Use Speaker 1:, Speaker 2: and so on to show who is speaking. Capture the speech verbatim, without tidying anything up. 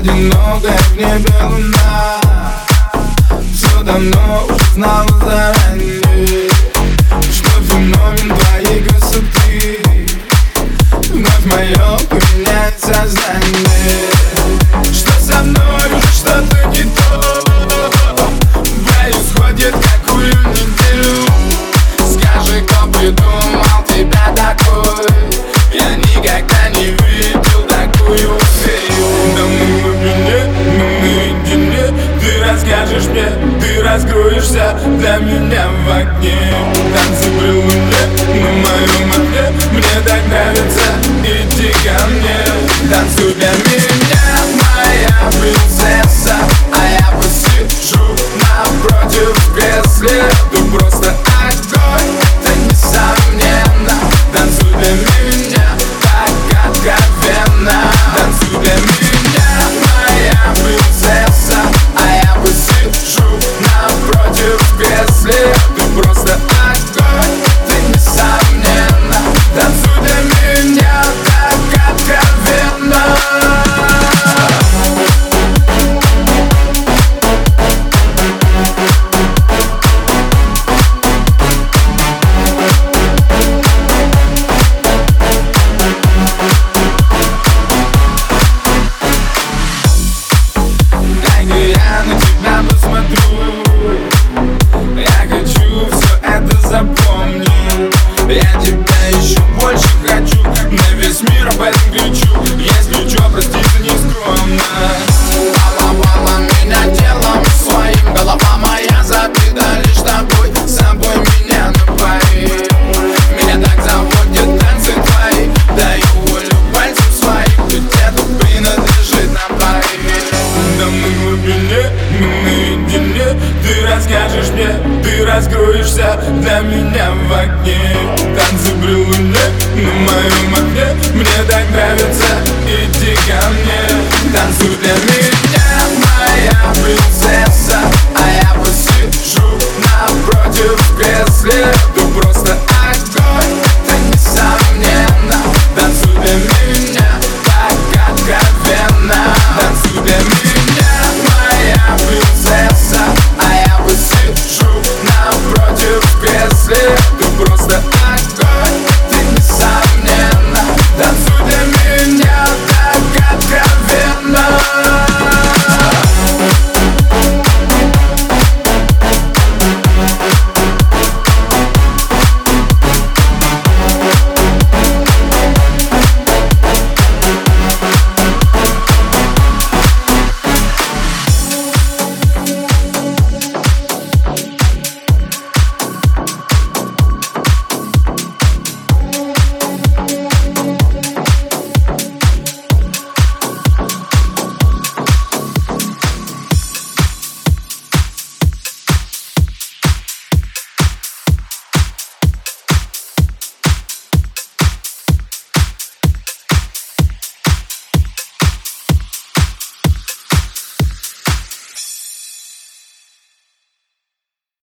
Speaker 1: одинокая в небе луна. Все давно уже знала заранее, что феномен твоей красоты вновь мое поменяет сознание. Что со мной уже что-то не то происходит какую неделю. Скажи, кто придумал тебя такой? Я никогда не видел такую фею. Да мы в глубине, мы наедине. Ты расскажешь мне, ты раскроешься для меня в окне. Танцы при луне на моем окне. Мне так нравится, иди ко мне. Танцуй для меня, моя принцесса, а я посижу напротив в кресле. Ты просто огонь, это несомненно. Танцуй для меня так откровенно. Танцуй для меня, моя принцесса, а я посижу напротив в кресле. Ты просто огонь, это несомненно. Танцуй для меня так откровенно. Я на тебя посмотрю, я хочу все это запомнить. Я тебя еще больше хочу, на весь мир об этом кричу. Если чё, прости за нескромность. Баловала меня делом своим, голова моя забита лишь тобой. С собой меня напои, меня так заводят танцы твои. Даю волю пальцем своим, ведь это принадлежит нам двоим. Да мы в глубине, мы наедине. Ты расскажешь мне, ты раскроешься для меня в окне. Танцы при луне на моем окне. Мне так нравится,